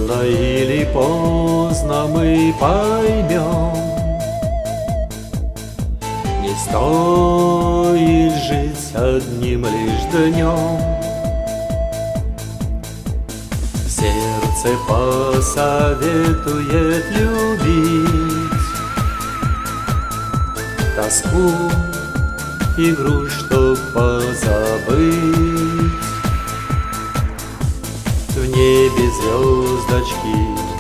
Рано или поздно мы поймем, не стоит жить одним лишь днем. Сердце посоветует любить тоску и грусть, чтоб позабыть. В небе звездочки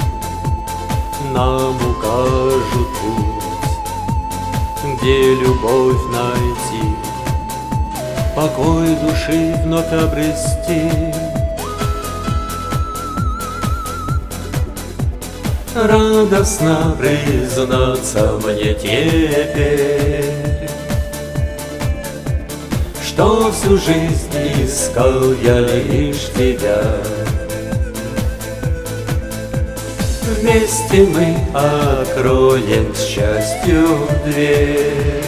нам укажут путь, где любовь найти, покой души вновь обрести. Радостно признаться мне теперь, что всю жизнь искал я лишь тебя. Вместе мы откроем к счастью дверь,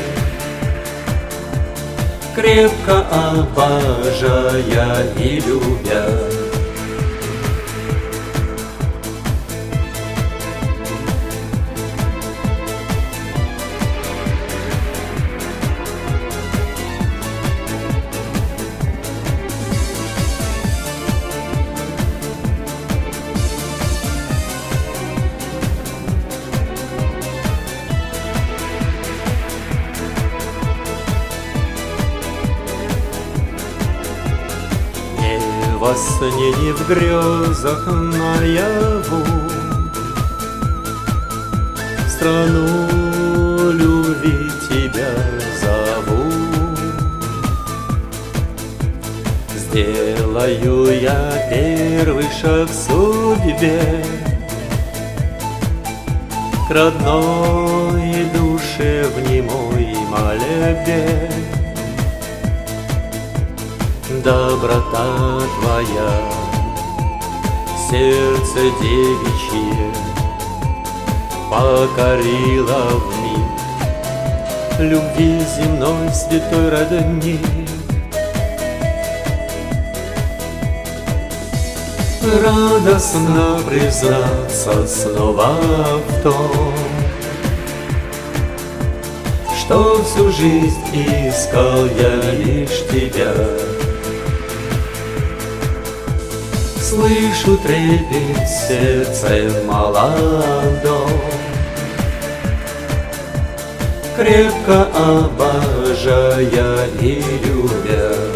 крепко обожая и любя. Во сне, не в грезах, наяву в страну любви тебя зову. Сделаю я первый шаг в судьбе к родной душе в немой мольбе. Доброта твоя, сердце девичье, покорила вмиг любви земной святой родни. Радостно признаться снова в том, что всю жизнь искал я лишь тебя. Слышу трепет в сердце молодом, крепко обожая и любя.